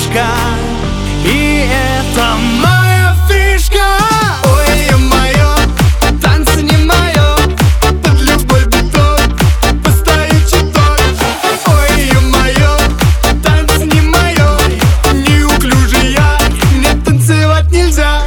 малышка, и это моя фишка. Ой, ё-моё, танцы не моё, под любой биток постою чуток. Ой, ё-моё, танцы не моё, неуклюжий я, мне танцевать нельзя.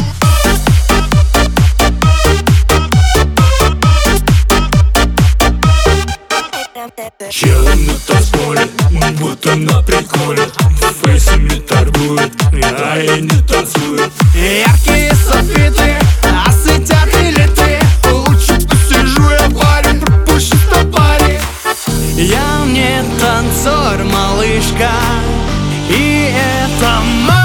Челы на танцполе, будто на приколе, фейсами торгует, а я не танцую. Яркие софиты осветят элиты, лучше посижу я в баре, пропущу 100 пари. Я не танцор, малышка, и это моя